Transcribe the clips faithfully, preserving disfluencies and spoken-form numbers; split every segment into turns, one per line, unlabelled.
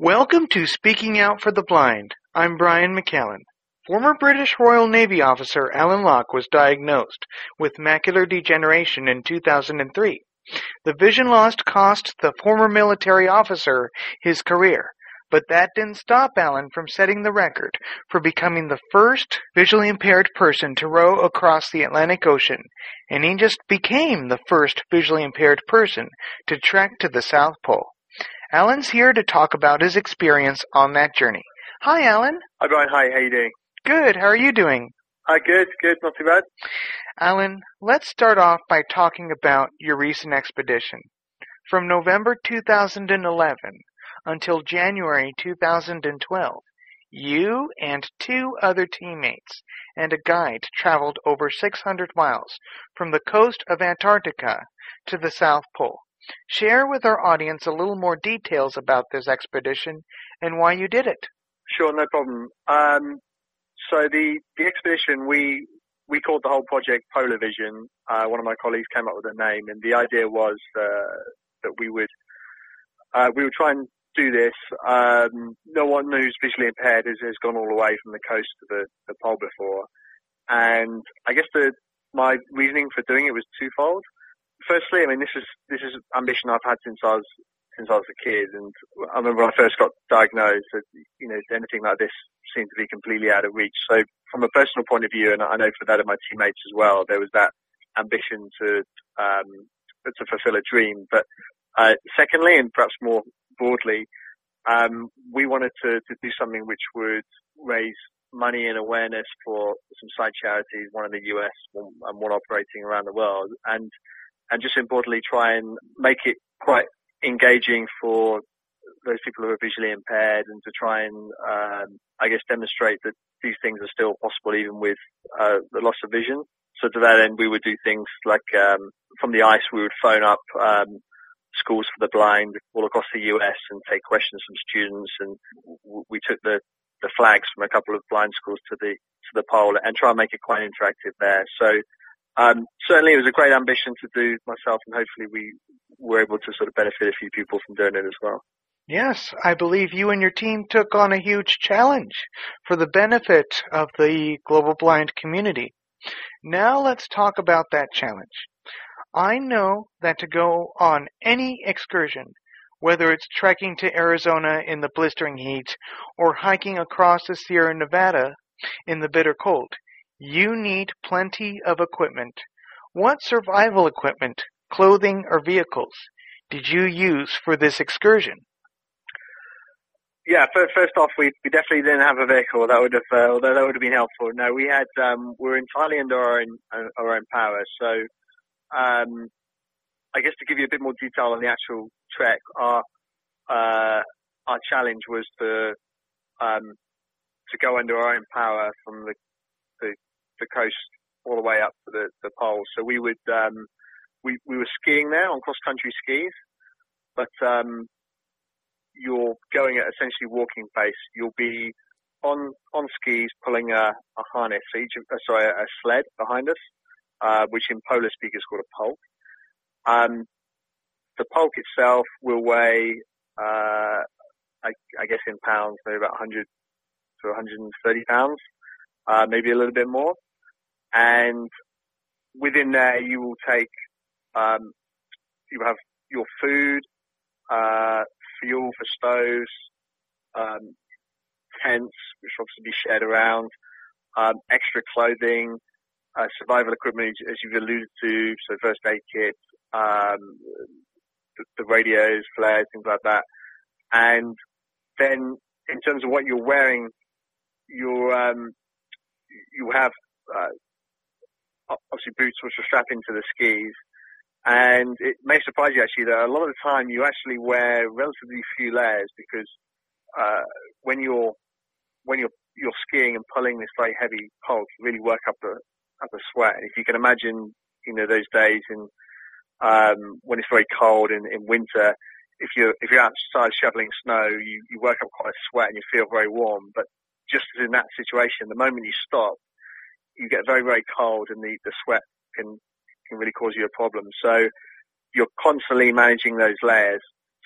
Welcome to Speaking Out for the Blind. I'm Brian McKellen. Former British Royal Navy officer Alan Locke was diagnosed with macular degeneration in two thousand three. The vision loss cost the former military officer his career, but that didn't stop Alan from setting the record for becoming the first visually impaired person to row across the Atlantic Ocean, and he just became the first visually impaired person to trek to the South Pole. Alan's here to talk about his experience on that journey. Hi, Alan.
Hi, Brian. Hi, how you doing?
Good. How are you doing?
Hi, good, good. Not too bad.
Alan, let's start off by talking about your recent expedition. From November two thousand eleven until January two thousand twelve, you and two other teammates and a guide traveled over six hundred miles from the coast of Antarctica to the South Pole. Share with our audience a little more details about this expedition and why you did it.
Sure, no problem. Um, so the, the expedition, we we called the whole project Polar Vision. Uh, one of my colleagues came up with a name, and the idea was uh, that we would uh, we would try and do this. Um, no one who's visually impaired has, has gone all the way from the coast to the, the pole before, and I guess the my reasoning for doing it was twofold. Firstly, I mean, this is this is ambition I've had since I was since I was a kid, and I remember when I first got diagnosed that, you know, anything like this seemed to be completely out of reach. So from a personal point of view, and I know for that of my teammates as well, there was that ambition to um, to fulfill a dream. But uh, secondly, and perhaps more broadly, um, we wanted to, to do something which would raise money and awareness for some side charities, one in the U S and one operating around the world, and and just importantly try and make it quite engaging for those people who are visually impaired, and to try and, um, I guess, demonstrate that these things are still possible even with uh, the loss of vision. So to that end, we would do things like, um, from the ice, we would phone up um, schools for the blind all across the U S and take questions from students, and w- we took the, the flags from a couple of blind schools to the to the pole and try and make it quite interactive there. So Um, certainly it was a great ambition to do myself, and hopefully we were able to sort of benefit a few people from doing it as well.
Yes, I believe you and your team took on a huge challenge for the benefit of the global blind community. Now let's talk about that challenge. I know that to go on any excursion, whether it's trekking to Arizona in the blistering heat or hiking across the Sierra Nevada in the bitter cold, you need plenty of equipment. What survival equipment, clothing, or vehicles did you use for this excursion?
Yeah, first off, we, we definitely didn't have a vehicle. That would have, uh, although that would have been helpful. No, we had, um, we were entirely under our own, our own power. So, um, I guess to give you a bit more detail on the actual trek, our, uh, our challenge was to, um, to go under our own power from the the, the coast all the way up to the, the pole. So we would, um, we, we were skiing there on cross-country skis, but, um, you're going at essentially walking pace. You'll be on, on skis pulling a, a harness, so each of, uh, sorry, a sled behind us, uh, which in polar speak is called a pulk. Um, the pulk itself will weigh, uh, I, I guess in pounds, maybe about one hundred to one hundred thirty pounds. Uh, maybe a little bit more. And within there, you will take, um, you have your food, uh, fuel for stoves, um, tents, which will obviously be shared around, um, extra clothing, uh, survival equipment, as you've alluded to, so first aid kits, um, the, the radios, flares, things like that. And then in terms of what you're wearing, you're, um, you have, uh, obviously boots which will strap into the skis, and it may surprise you actually that a lot of the time you actually wear relatively few layers, because, uh, when you're, when you're, you're skiing and pulling this very heavy pole, you really work up a, up a sweat. And if you can imagine, you know, those days in, um, when it's very cold in, in winter, if you're, if you're outside shoveling snow, you, you work up quite a sweat and you feel very warm. But just as in that situation, the moment you stop, you get very, very cold, and the, the sweat can, can really cause you a problem. So you're constantly managing those layers.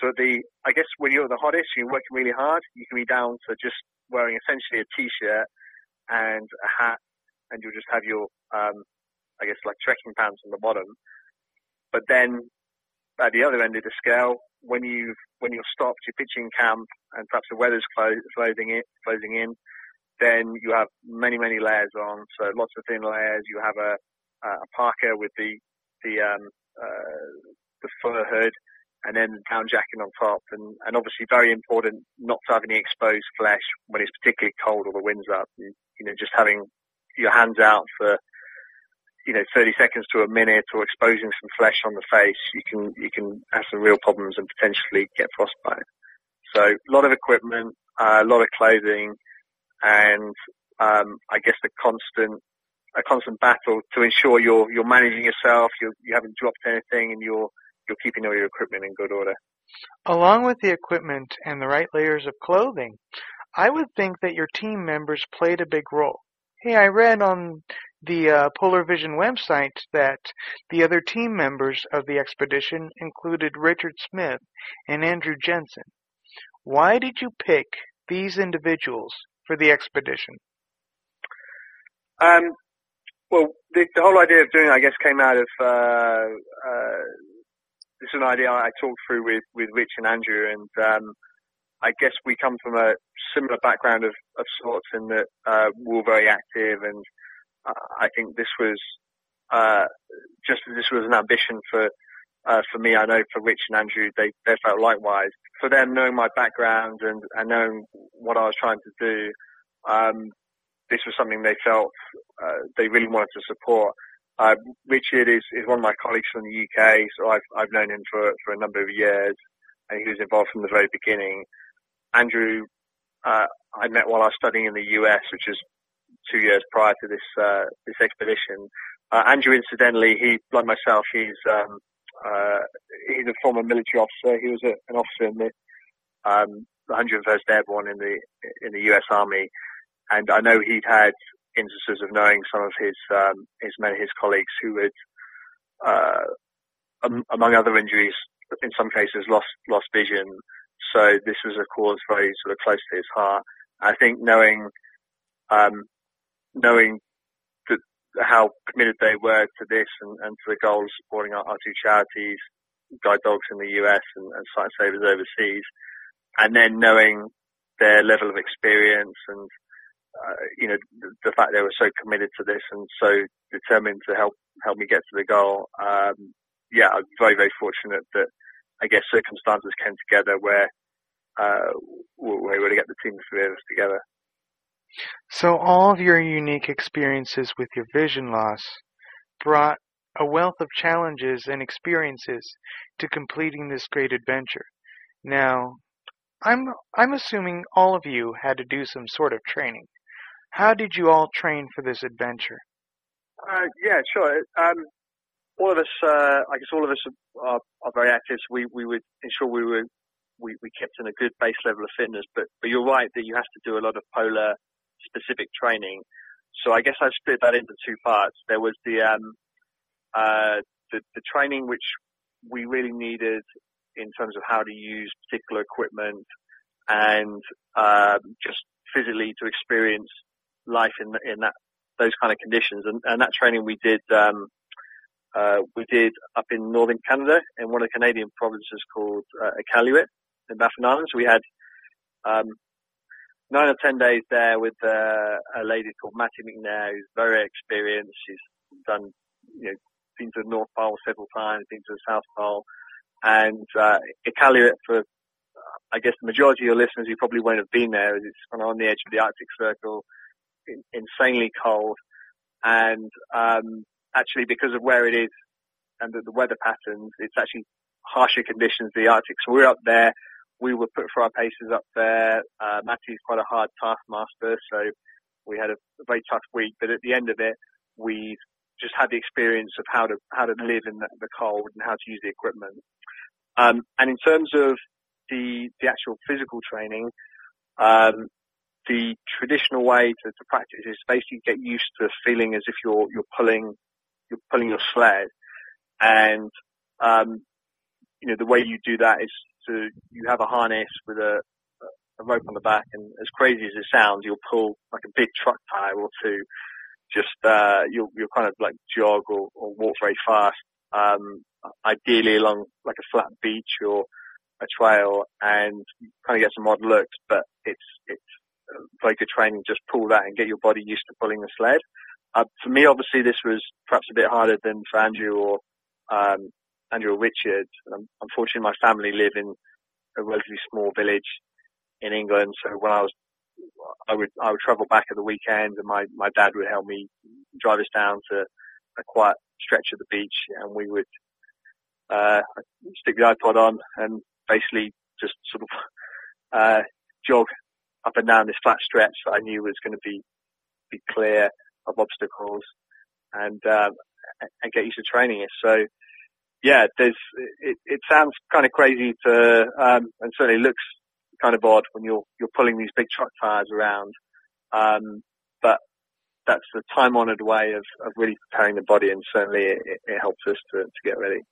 So at the, I guess when you're at the hottest, you're working really hard, you can be down to just wearing essentially a t-shirt and a hat, and you'll just have your, um, I guess like trekking pants on the bottom. But then at the other end of the scale, when you when you're stopped, you're pitching camp, and perhaps the weather's clo- closing in, closing in, then you have many many layers on. So lots of thin layers. You have a a parka with the the um, uh, the fur hood, and then the down jacket on top, and, and obviously very important not to have any exposed flesh when it's particularly cold or the wind's up. And, you know, just having your hands out for, you know, thirty seconds to a minute or exposing some flesh on the face, you can, you can have some real problems and potentially get frostbite. So a lot of equipment, uh, a lot of clothing, and, um, I guess the constant, a constant battle to ensure you're, you're managing yourself, you're, you haven't dropped anything, and you're, you're keeping all your equipment in good order.
Along with the equipment and the right layers of clothing, I would think that your team members played a big role. Hey, I read on the uh, Polar Vision website that the other team members of the expedition included Richard Smith and Andrew Jensen. Why did you pick these individuals for the expedition?
Um, well, the, the whole idea of doing it, I guess, came out of uh, uh, this is an idea I talked through with, with Rich and Andrew, and um, I guess we come from a similar background of, of sorts in that uh, we're very active, and uh, I think this was uh, just as this was an ambition for uh, for me. I know for Rich and Andrew, they, they felt likewise. For them, knowing my background and, and knowing what I was trying to do, um, this was something they felt uh, they really wanted to support. Uh, Richard is, is one of my colleagues from the U K, so I've, I've known him for, for a number of years, and he was involved from the very beginning. Andrew, uh, I met while I was studying in the U S, which was two years prior to this, uh, this expedition. Uh, Andrew, incidentally, he, like myself, he's, um, uh, he's a former military officer. He was a, an officer in the, um, the one hundred first Airborne in the, in the U S Army. And I know he'd had instances of knowing some of his, um, his men, his colleagues who had, uh, um, among other injuries, in some cases lost, lost vision. So this was a cause very sort of close to his heart. I think knowing, um, knowing that how committed they were to this and, and to the goal of supporting our, our two charities, Guide Dogs in the U S and, and Sight Savers overseas, and then knowing their level of experience and, uh, you know, the, the fact they were so committed to this and so determined to help, help me get to the goal. Um, yeah, I'm very, very fortunate that I guess circumstances came together where, uh, we were able to get the team of three of us together.
So all of your unique experiences with your vision loss brought a wealth of challenges and experiences to completing this great adventure. Now, I'm, I'm assuming all of you had to do some sort of training. How did you all train for this adventure?
Uh, yeah, sure. Um, all of us, uh, I guess all of us are, are very active. So we, we would ensure we were, we, we kept in a good base level of fitness, but, but you're right that you have to do a lot of polar specific training. So I guess I've split that into two parts. There was the, um, uh, the, the training which we really needed in terms of how to use particular equipment and, um, just physically to experience life in, in that, those kind of conditions. And, and that training we did, um, uh, we did up in northern Canada in one of the Canadian provinces called, uh, Iqaluit in Baffin Islands. We had, um, nine or ten days there with, uh, a lady called Mattie McNair, who's very experienced. She's done, you know, been to the North Pole several times, been to the South Pole. And, uh, Iqaluit, for, I guess the majority of your listeners who probably won't have been there, is it's kind of on the edge of the Arctic Circle, in, insanely cold. And, um, actually because of where it is and the, the weather patterns, it's actually harsher conditions than the Arctic. So we're up there. We were put for our paces up there. Uh, Mattie's quite a hard taskmaster, so we had a, a very tough week. But at the end of it, we just had the experience of how to how to live in the, the cold and how to use the equipment. Um, and in terms of the the actual physical training, um, the traditional way to, to practice is basically get used to feeling as if you're you're pulling you're pulling your sled, and um, you know the way you do that is to, you have a harness with a, a rope on the back, and as crazy as it sounds, you'll pull like a big truck tire or two. Just, uh, you'll, you'll kind of like jog or, or walk very fast, um, ideally along like a flat beach or a trail, and kind of get some odd looks, but it's, it's very good training. Just pull that and get your body used to pulling the sled. Uh, for me, obviously, this was perhaps a bit harder than for Andrew or, um, Andrew or Richard. Um, unfortunately, my family live in a relatively small village in England, so when I was, I would, I would travel back at the weekend, and my, my dad would help me drive us down to a quiet stretch of the beach, and we would, uh, stick the iPod on and basically just sort of, uh, jog up and down this flat stretch that I knew was going to be, be clear of obstacles, and, um, and get used to training it. So, yeah, there's, it, it sounds kind of crazy to, um, and certainly looks kind of odd when you're, you're pulling these big truck tires around. Um, but that's the time honored way of, of really preparing the body, and certainly it, it helps us to, to get ready.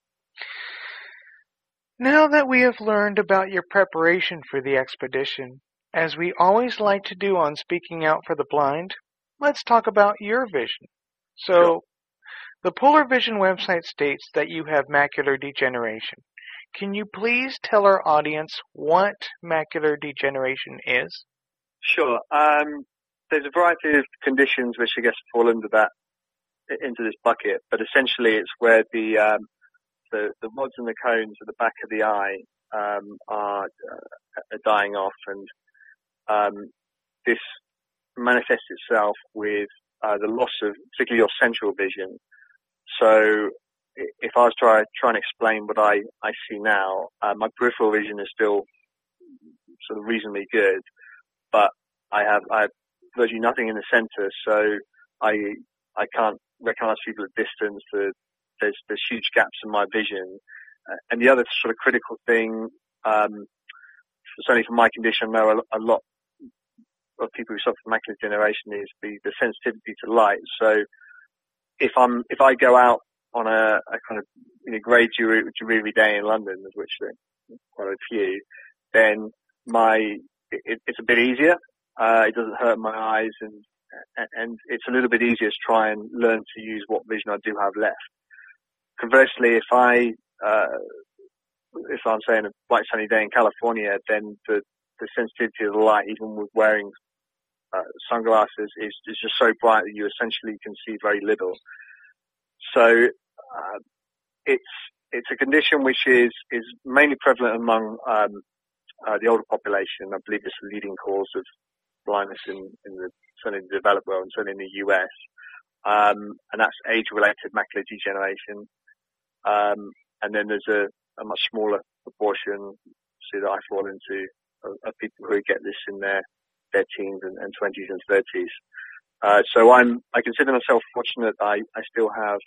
Now that we have learned about your preparation for the expedition, as we always like to do on Speaking Out for the Blind, let's talk about your vision. So, sure. The Polar Vision website states that you have macular degeneration. Can you please tell our audience what macular degeneration is?
Sure. Um, there's a variety of conditions which I guess fall under that, into this bucket, but essentially it's where the, um, the, the rods and the cones at the back of the eye, um, are, uh, are dying off, and, um, this manifests itself with, uh, the loss of particularly your central vision. So if I was to try, try and explain what I, I see now, uh, my peripheral vision is still sort of reasonably good, but I have, I have virtually nothing in the center, so I, I can't recognize people at distance. The, there's, there's huge gaps in my vision. Uh, and the other sort of critical thing, um, certainly for my condition, I know a, a lot of people who suffer from macular degeneration is the, the sensitivity to light. So if I'm, if I go out on a, a kind of, you know, grey dreary day in London, of which there are quite a few, then my, it, it's a bit easier. Uh, it doesn't hurt my eyes, and, and it's a little bit easier to try and learn to use what vision I do have left. Conversely, if I, uh, if I'm saying a bright sunny day in California, then the, the sensitivity of the light, even with wearing uh, sunglasses, is, is just so bright that you essentially can see very little. So, uh, it's, it's a condition which is, is mainly prevalent among, um, uh, the older population. I believe it's the leading cause of blindness in, in the, certainly in the developed world, and certainly in the U S. Um, and that's age-related macular degeneration. Um, and then there's a, a much smaller proportion, see, that I fall into, of, of people who get this in their, their teens and, and twenties and thirties. Uh, so I'm, I consider myself fortunate. I, I still have,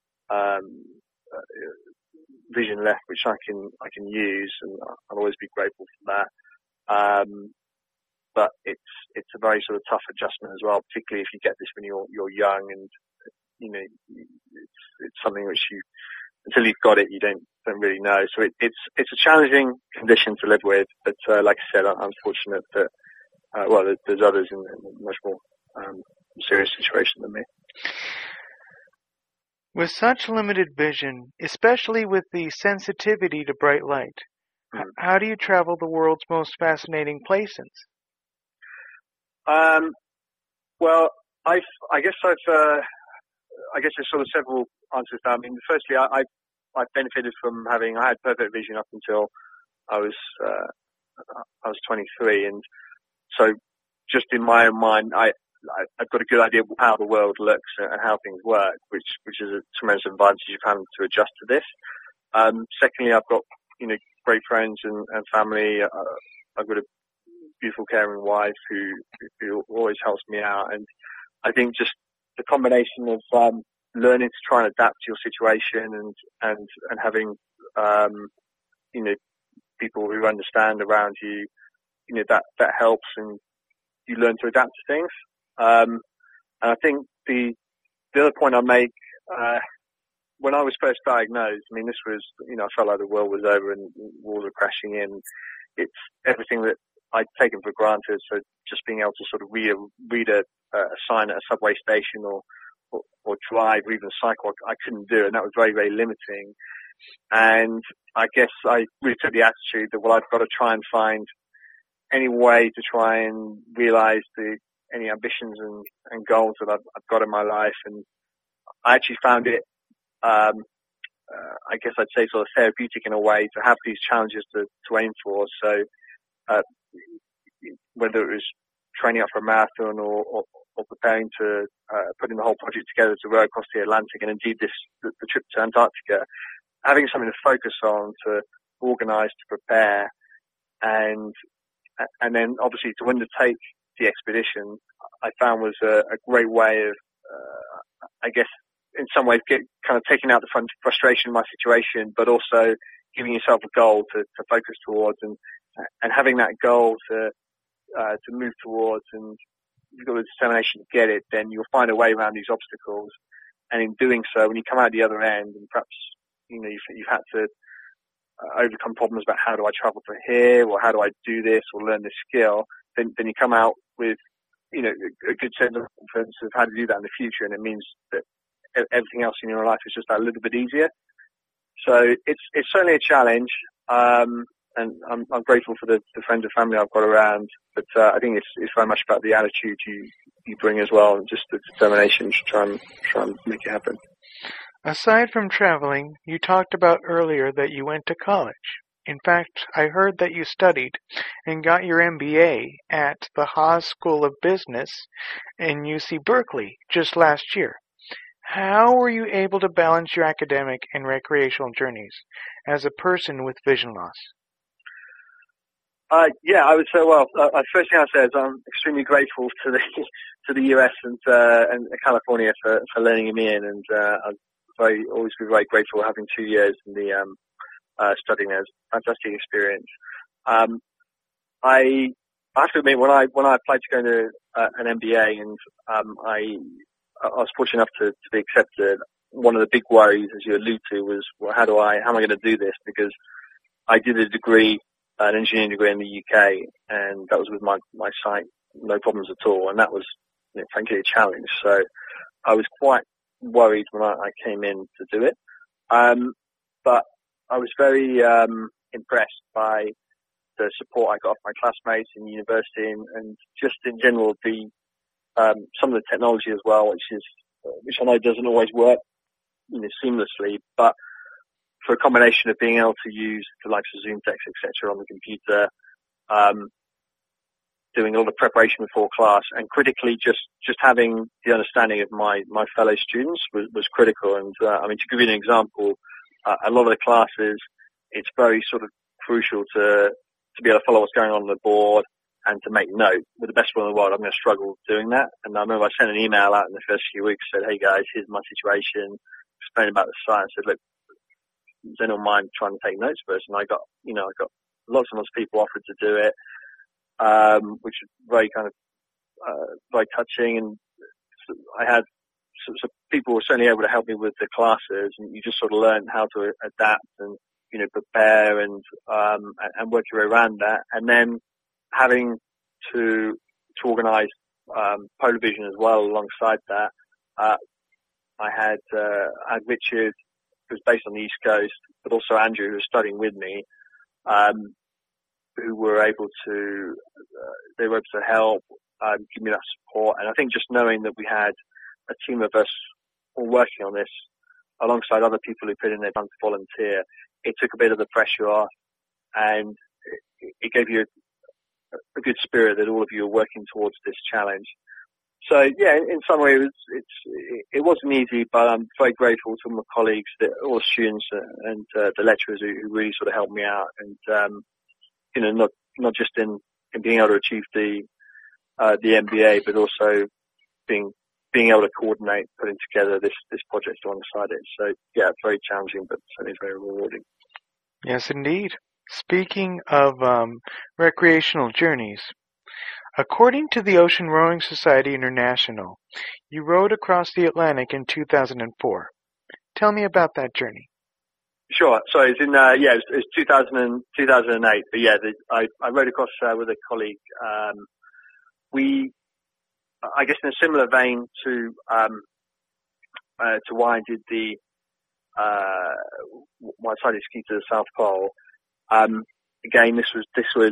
um, uh, vision left, which I can, I can use, and I'll always be grateful for that. Um, but it's, it's a very sort of tough adjustment as well, particularly if you get this when you're, you're young, and, you know, it's, it's something which you, until you've got it, you don't, don't really know. So it, it's, it's a challenging condition to live with, but, uh, like I said, I'm fortunate that, uh, well, there's, there's others in, in a much more, um, serious situation than me.
With such limited vision, especially with the sensitivity to bright light, mm. how do you travel the world's most fascinating places?
Um, well, I've, I guess I've, uh, I guess there's sort of several answers to that. I mean, firstly, I, I've, I've benefited from having, I had perfect vision up until I was, uh, I was twenty-three. And so just in my own mind, I, I've got a good idea of how the world looks and how things work, which, which is a tremendous advantage of having to adjust to this. Um, secondly, I've got, you know, great friends and, and family. Uh, I've got a beautiful, caring wife who, who always helps me out. And I think just the combination of, um, learning to try and adapt to your situation, and, and, and having, um, you know, people who understand around you, you know, that, that helps, and you learn to adapt to things. Um, and I think the, the other point I make, uh, when I was first diagnosed, I mean, this was, you know, I felt like the world was over and walls were crashing in. It's everything that I'd taken for granted. So just being able to sort of read a, read a, a sign at a subway station or, or, or drive or even cycle, I couldn't do. And that was very, very limiting. And I guess I really took the attitude that, well, I've got to try and find any way to try and realize the, any ambitions and, and goals that I've, I've got in my life. And I actually found it, um, uh, I guess I'd say sort of therapeutic in a way to have these challenges to, to aim for. So, uh, whether it was training up for a marathon or, or, or preparing to, uh, putting the whole project together to row across the Atlantic and indeed this, the, the trip to Antarctica, having something to focus on, to organize, to prepare, and, and then obviously to undertake the expedition, I found was a, a great way of, uh, I guess, in some ways, get, kind of taking out the front frustration of my situation, but also giving yourself a goal to, to focus towards, and and having that goal to uh, to move towards, and you've got the determination to get it, then you'll find a way around these obstacles. And in doing so, when you come out the other end, and perhaps you know you've, you've had to uh, overcome problems about how do I travel to here, or how do I do this, or learn this skill, then then you come out with you know a, a good sense of confidence of how to do that in the future, and it means that everything else in your life is just a little bit easier. So it's it's certainly a challenge, um, and I'm, I'm grateful for the, the friends and family I've got around. But uh, I think it's it's very much about the attitude you you bring as well, and just the determination to try and try and make it happen.
Aside from traveling, you talked about earlier that you went to college. In fact, I heard that you studied and got your M B A at the Haas School of Business in U C Berkeley just last year. How were you able to balance your academic and recreational journeys as a person with vision loss?
Uh, yeah, I would say, well, uh, first thing I say is I'm extremely grateful to the to the U S and uh, and California for, for letting me in, and uh, I've very, always been very grateful having two years in the um, uh, studying there. It's a fantastic experience. Um, I, I have to admit, when I when I applied to go into uh, an M B A, and um, I I was fortunate enough to, to be accepted, one of the big worries, as you allude to, was, well, how do I, how am I going to do this? Because I did a degree, an engineering degree in the U K, and that was with my, my sight, no problems at all. And that was, you know, frankly, a challenge. So I was quite worried when I, I came in to do it. Um, but I was very, um, impressed by the support I got off my classmates in university, and, and just in general, the, Um, some of the technology as well, which is, which I know doesn't always work, you know, seamlessly, but for a combination of being able to use the likes of Zoom text, et cetera, on the computer, um, doing all the preparation before class, and critically just, just having the understanding of my, my fellow students was, was critical. And, uh, I mean, to give you an example, uh, a lot of the classes, it's very sort of crucial to, to be able to follow what's going on on the board, and to make note. With the best will in the world, I'm going to struggle doing that. And I remember I sent an email out in the first few weeks, said, hey guys, here's my situation, explained about the science, said, look, does anyone mind trying to take notes first? And I got, you know, I got lots and lots of people offered to do it, um, which was very kind of, uh, very touching. And I had, so, so people were certainly able to help me with the classes, and you just sort of learn how to adapt and, you know, prepare and, um, and work your way around that. And then, having to to organise um, Polar Vision as well alongside that, uh, I had uh, I had Richard, who was based on the East Coast, but also Andrew, who was studying with me, um, who were able to uh, they were able to help um, give me that support. And I think just knowing that we had a team of us all working on this, alongside other people who put in their time to volunteer, it took a bit of the pressure off, and it, it gave you a a good spirit that all of you are working towards this challenge. So yeah, in some way it was, it's, it wasn't easy, but I'm very grateful to my colleagues, the, all the students and uh, the lecturers who, who really sort of helped me out. And, um, you know, not, not just in, in being able to achieve the, uh, the M B A, but also being, being able to coordinate, putting together this, this project alongside it. So yeah, very challenging, but certainly very rewarding.
Yes, indeed. Speaking of um, recreational journeys, according to the Ocean Rowing Society International, you rowed across the Atlantic in two thousand four. Tell me about that journey.
Sure. So it's in, uh, yeah, it was, it was two thousand, two thousand eight. But yeah, the, I, I rode across uh, with a colleague. Um, we, I guess in a similar vein to, um, uh, to why I did the, uh, why I decided to ski to the South Pole. Um, again, this was, this was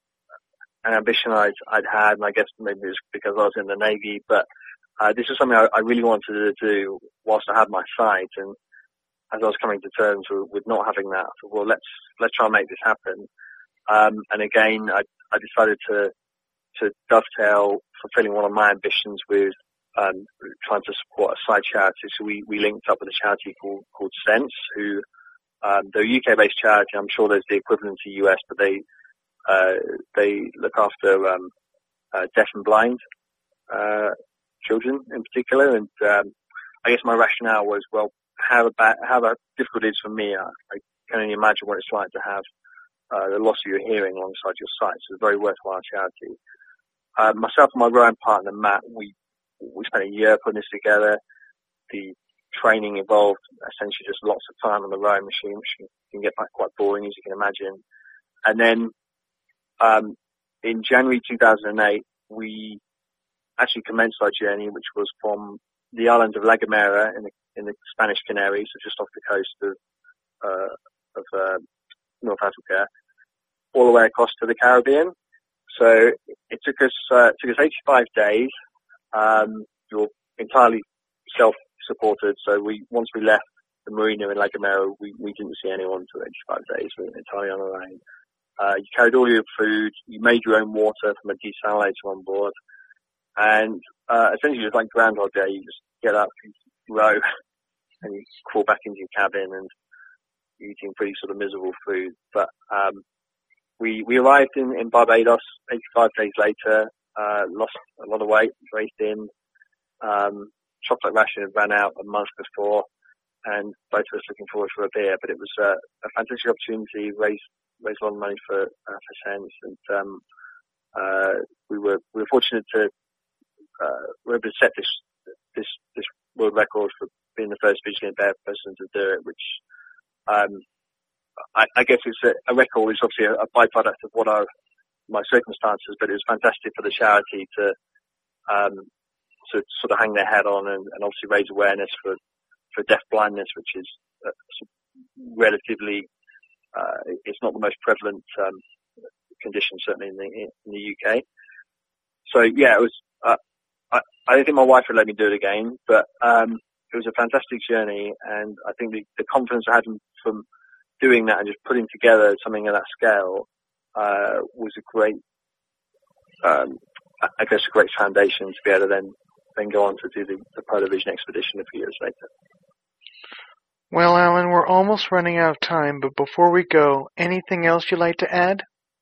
an ambition I'd, I'd had, and I guess maybe it was because I was in the Navy, but, uh, this was something I, I really wanted to do whilst I had my sight. And as I was coming to terms with, with not having that, I thought, well, let's, let's try and make this happen. Um, and again, I, I decided to, to dovetail fulfilling one of my ambitions with, um, trying to support a side charity. So we, we linked up with a charity called, called Sense, who, um, they're a U K-based charity. I'm sure there's the equivalent to U S, but they, uh, they look after, um, uh, deaf and blind, uh, children in particular. And, um, I guess my rationale was, well, how bad, how difficult it is for me. I, I can only imagine what it's like to have, uh, the loss of your hearing alongside your sight. So it's a very worthwhile charity. Uh, myself and my rowing partner, Matt, we, we spent a year putting this together. The training involved essentially just lots of time on the rowing machine, which can get back quite boring, as you can imagine. And then, um, in January two thousand eight, we actually commenced our journey, which was from the island of La Gomera in the, in the Spanish Canaries, so just off the coast of, uh, of, uh, North Africa, all the way across to the Caribbean. So it took us, uh, it took us eighty-five days. Um, you're entirely self-supported. So we, once we left the marina in La Gomera, we, we didn't see anyone for eighty-five days. We were entirely on our own. Uh, you carried all your food. You made your own water from a desalinator on board. And, uh, essentially it was like Groundhog Day. You just get up, you row, and you crawl back into your cabin and eating pretty sort of miserable food. But, um, We, we arrived in, in Barbados eighty-five days later, uh, lost a lot of weight, very thin, um, chocolate ration had ran out a month before, and both of us looking forward for a beer, but it was uh, a fantastic opportunity, raised, raised a lot of money for, uh, for Sense, and, um, uh, we were, we were fortunate to, uh, we were able to set this, this, this world record for being the first visually impaired person to do it, which, um, I, I guess it's a, a record is obviously a, a byproduct of what are my circumstances, but it was fantastic for the charity to, um, to sort of hang their hat on and, and obviously raise awareness for, for deaf blindness, which is uh, relatively, uh, it's not the most prevalent, um, condition, certainly in the, in the U K. So yeah, it was, uh, I, I don't think my wife would let me do it again, but, um, it was a fantastic journey, and I think the, the confidence I had from doing that and just putting together something of that scale, uh, was a great, um, I guess a great foundation to be able to then, then go on to do the, the Polar Vision expedition a few years later.
Well, Alan, we're almost running out of time, but before we go, anything else you'd like to add?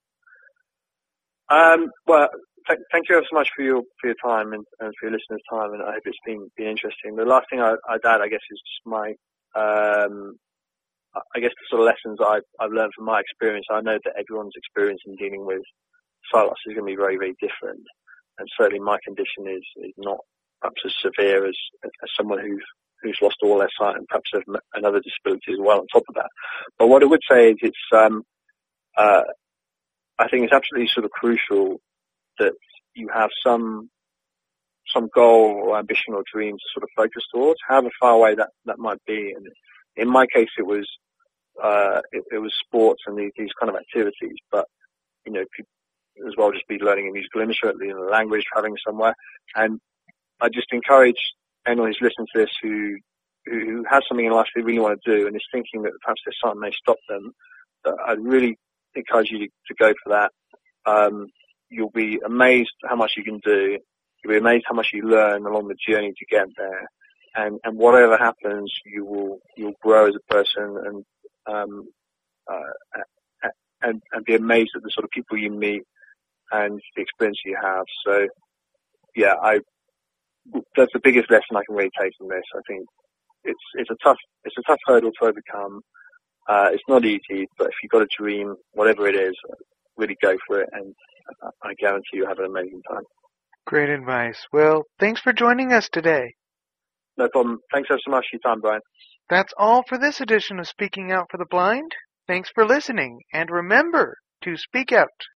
Um, well, th- thank you ever so much for your, for your time and, and for your listeners' time, and I hope it's been, been interesting. The last thing I, I'd add, I guess, is just my, um, I guess the sort of lessons I've, I've learned from my experience. I know that everyone's experience in dealing with sight loss is going to be very, very different. And certainly my condition is, is not perhaps as severe as, as someone who's, who's lost all their sight and perhaps have another disability as well on top of that. But what I would say is it's, um, uh, I think it's absolutely sort of crucial that you have some, some goal or ambition or dream to sort of focus towards, however far away that, that might be. And in my case, it was, uh, it, it was sports and these, these kind of activities, but, you know, people as well just be learning a musical instrument, learning a language, traveling somewhere. And I just encourage anyone who's listening to this who, who has something in life they really want to do and is thinking that perhaps there's something may stop them, that I'd really encourage you to, to go for that. Um, you'll be amazed how much you can do. You'll be amazed how much you learn along the journey to get there. And, and whatever happens, you will, you'll grow as a person and, um, uh, and, and be amazed at the sort of people you meet and the experience you have. So, yeah, I, that's the biggest lesson I can really take from this. I think it's, it's a tough, it's a tough hurdle to overcome. Uh, it's not easy, but if you've got a dream, whatever it is, really go for it. And I guarantee you'll have an amazing time.
Great advice. Well, thanks for joining us today.
No problem. Thanks so much for your time, Brian.
That's all for this edition of Speaking Out for the Blind. Thanks for listening, and remember to speak out.